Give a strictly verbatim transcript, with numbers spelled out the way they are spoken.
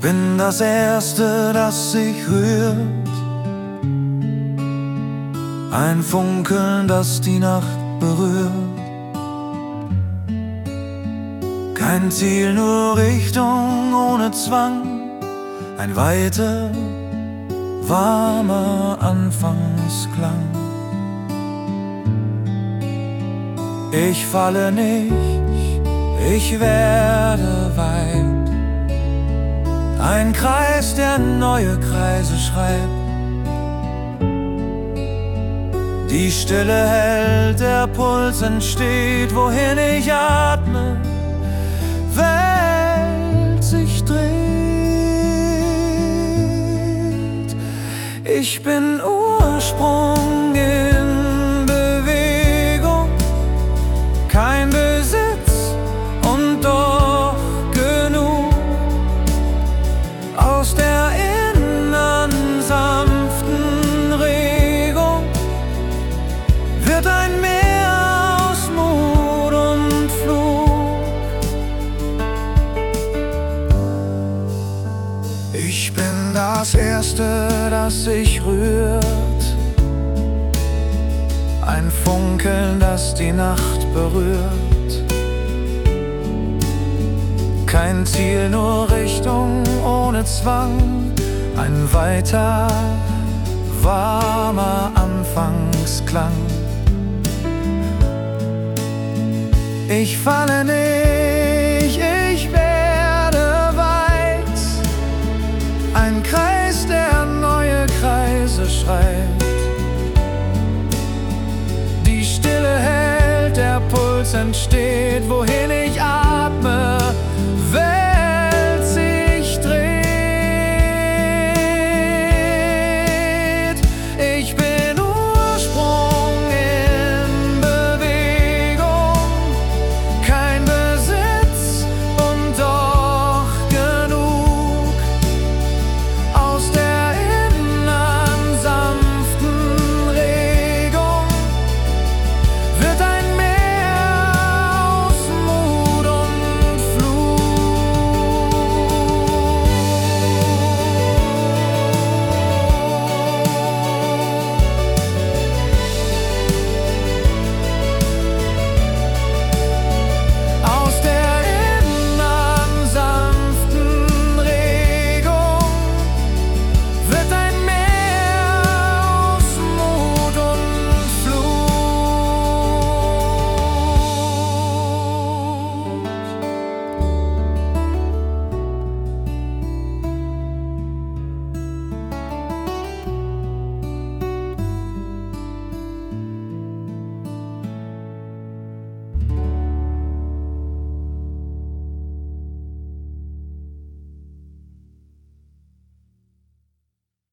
bin das Erste, das sich rührt, ein Funkeln, das die Nacht berührt. Kein Ziel, nur Richtung ohne Zwang, ein weiter, warmer Anfangsklang. Ich falle nicht, ich werde weit, ein Kreis, der neue Kreise schreibt. Die Stille hält, der Puls entsteht, wohin ich atme, Welt sich dreht. Ich bin Ursprung in Bewegung, kein Besitz und doch genug. Aus der inneren sanften Regung wird ein Meer aus Mut und Flug. Ich bin das Erste, das sich rührt, ein Funkeln, das die Nacht berührt. Kein Ziel, nur Richtung ohne Zwang, ein weiter, warmer Anfangsklang. Ich falle nicht, ich werde weit, ein Kreis, der neue Kreise schreibt. Die Stille hält, der Puls entsteht, wohin ich atme, Welt